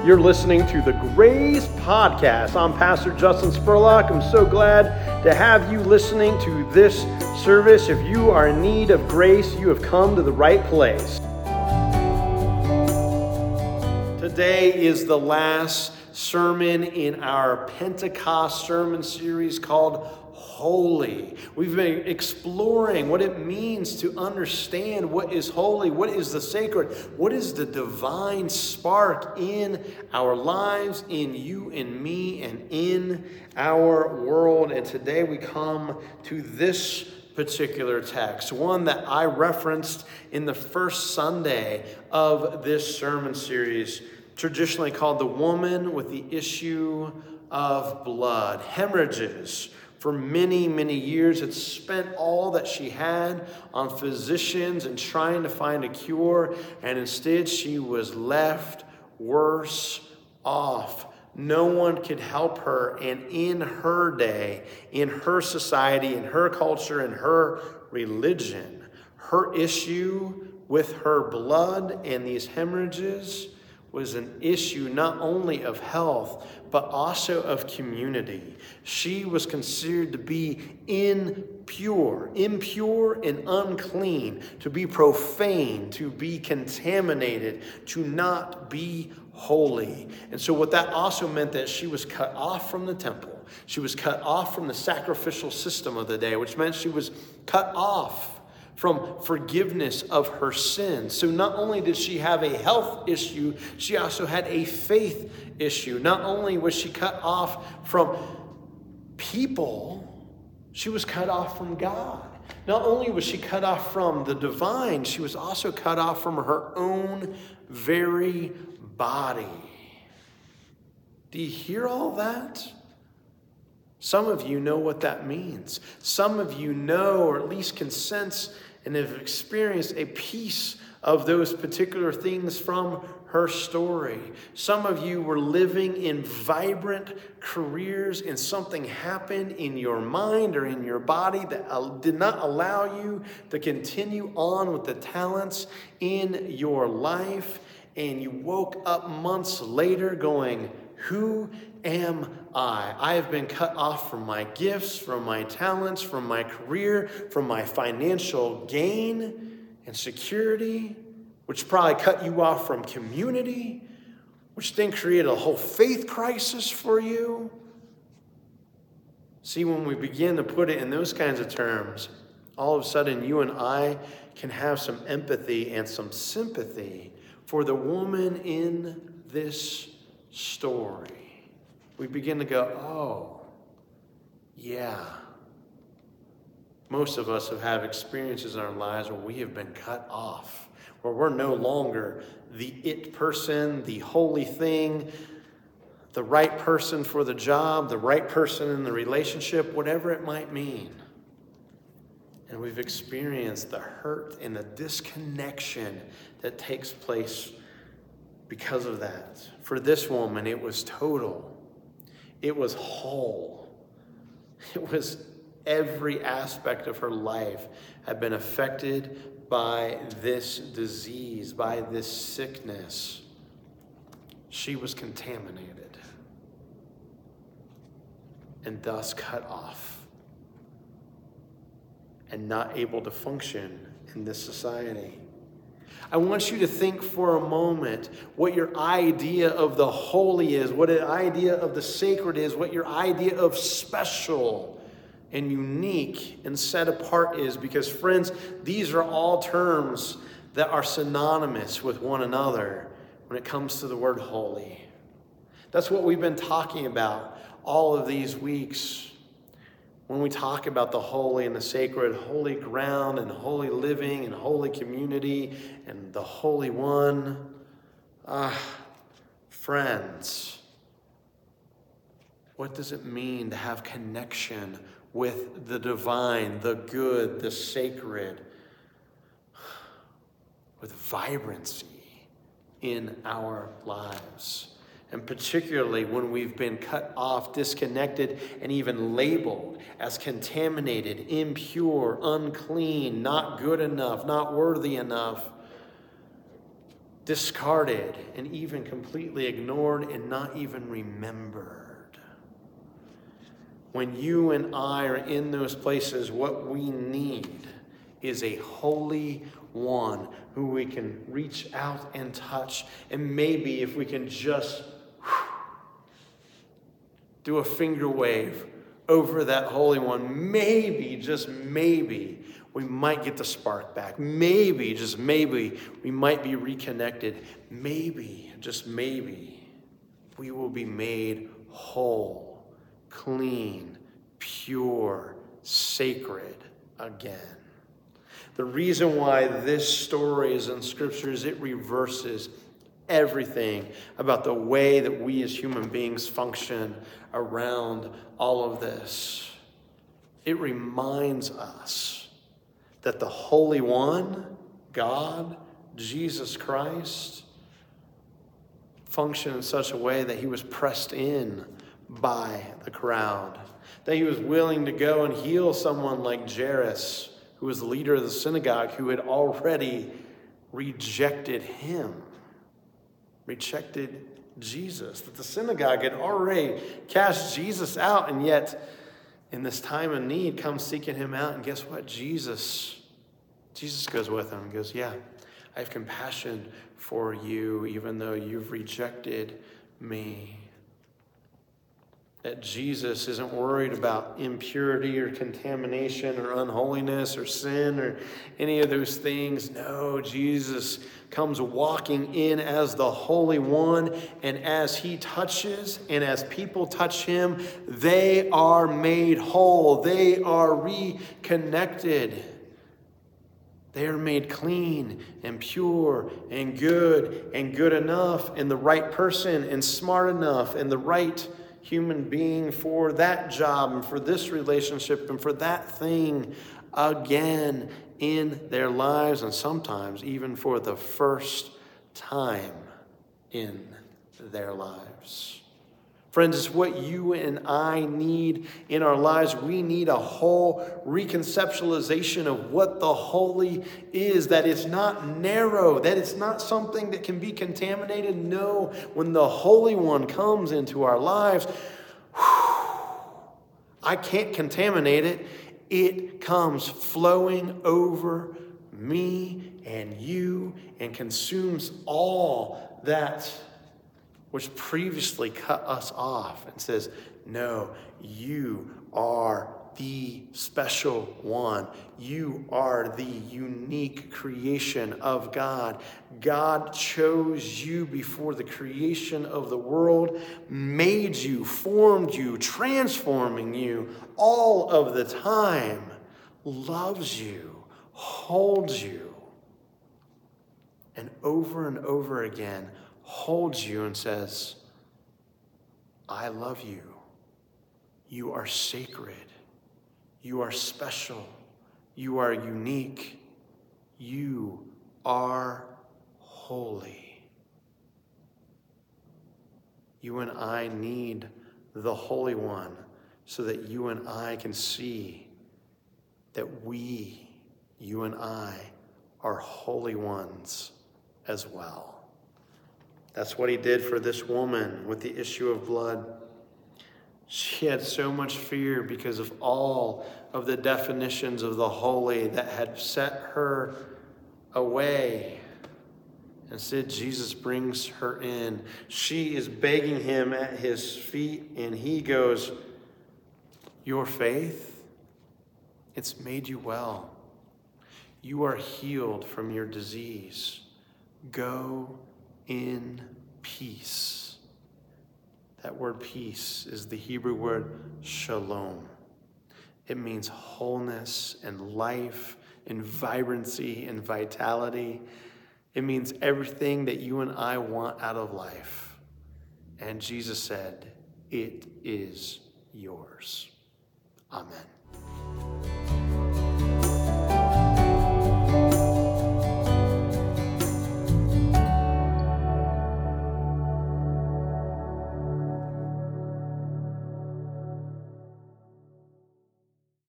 You're listening to the Grace Podcast. I'm Pastor Justin Spurlock. I'm so glad to have you listening to this service. If you are in need of grace, you have come to the right place. Today is the last sermon in our Pentecost sermon series called Holy. We've been exploring what it means to understand what is holy, what is the sacred, what is the divine spark in our lives, in you and me, and in our world. And today we come to this particular text, one that I referenced in the first Sunday of this sermon series, traditionally called The Woman with the Issue of Blood. Hemorrhages. For many, many years, had spent all that she had on physicians and trying to find a cure, and instead she was left worse off. No one could help her, and in her day, in her society, in her culture, in her religion, her issue with her blood and these hemorrhages was an issue not only of health, but also of community. She was considered to be impure and unclean, to be profane, to be contaminated, to not be holy. And so what that also meant that she was cut off from the temple. She was cut off from the sacrificial system of the day, which meant she was cut off from forgiveness of her sins. So not only did she have a health issue, she also had a faith issue. Not only was she cut off from people, she was cut off from God. Not only was she cut off from the divine, she was also cut off from her own very body. Do you hear all that? Some of you know what that means. Some of you know, or at least can sense and have experienced a piece of those particular things from her story. Some of you were living in vibrant careers and something happened in your mind or in your body that did not allow you to continue on with the talents in your life. And you woke up months later going, who am I? I have been cut off from my gifts, from my talents, from my career, from my financial gain and security, which probably cut you off from community, which then created a whole faith crisis for you. See, when we begin to put it in those kinds of terms, all of a sudden you and I can have some empathy and some sympathy for the woman in this story. We begin to go, oh, yeah. Most of us have had experiences in our lives where we have been cut off, where we're no longer the it person, the holy thing, the right person for the job, the right person in the relationship, whatever it might mean. And we've experienced the hurt and the disconnection that takes place because of that. For this woman, it was total. It was whole. It was every aspect of her life had been affected by this disease, by this sickness. She was contaminated and thus cut off and not able to function in this society. I want you to think for a moment what your idea of the holy is, what an idea of the sacred is, what your idea of special and unique and set apart is. Because friends, these are all terms that are synonymous with one another when it comes to the word holy. That's what we've been talking about all of these weeks. When we talk about the holy and the sacred, holy ground and holy living and holy community and the Holy One, friends, what does it mean to have connection with the divine, the good, the sacred, with vibrancy in our lives? And particularly when we've been cut off, disconnected, and even labeled as contaminated, impure, unclean, not good enough, not worthy enough. discarded and even completely ignored and not even remembered. When you and I are in those places, what we need is a holy one who we can reach out and touch. And maybe if we can just do a finger wave over that Holy One, maybe, just maybe, we might get the spark back. Maybe, just maybe, we might be reconnected. Maybe, just maybe, we will be made whole, clean, pure, sacred again. The reason why this story is in Scripture is it reverses everything about the way that we as human beings function around all of this. It reminds us that the Holy One, God, Jesus Christ, functioned in such a way that he was pressed in by the crowd, that he was willing to go and heal someone like Jairus, who was the leader of the synagogue, who had already rejected him, rejected Jesus, that the synagogue had already cast Jesus out, and yet in this time of need comes seeking him out. And guess what? Jesus goes with him and goes, yeah, I have compassion for you even though you've rejected me. That Jesus isn't worried about impurity or contamination or unholiness or sin or any of those things. No, Jesus comes walking in as the Holy One, and as he touches and as people touch him, they are made whole. They are reconnected. They are made clean and pure and good enough and the right person and smart enough and the right human being for that job and for this relationship and for that thing again in their lives, and sometimes even for the first time in their lives. Friends, it's what you and I need in our lives. We need a whole reconceptualization of what the holy is, that it's not narrow, that it's not something that can be contaminated. No, when the Holy One comes into our lives, I can't contaminate it. It comes flowing over me and you and consumes all that which previously cut us off, and says, no, you are the special one. You are the unique creation of God. God chose you before the creation of the world, made you, formed you, transforming you all of the time, loves you, holds you, and over again holds you and says, I love you. You are sacred. You are special. You are unique. You are holy. You and I need the Holy One so that you and I can see that you and I, are holy ones as well. That's what he did for this woman with the issue of blood. She had so much fear because of all of the definitions of the holy that had set her away. Instead, Jesus brings her in. She is begging him at his feet, and he goes, your faith, it's made you well. You are healed from your disease. Go in peace. That word peace is the Hebrew word shalom. It means wholeness and life and vibrancy and vitality. It means everything that you and I want out of life. And Jesus said, it is yours. Amen.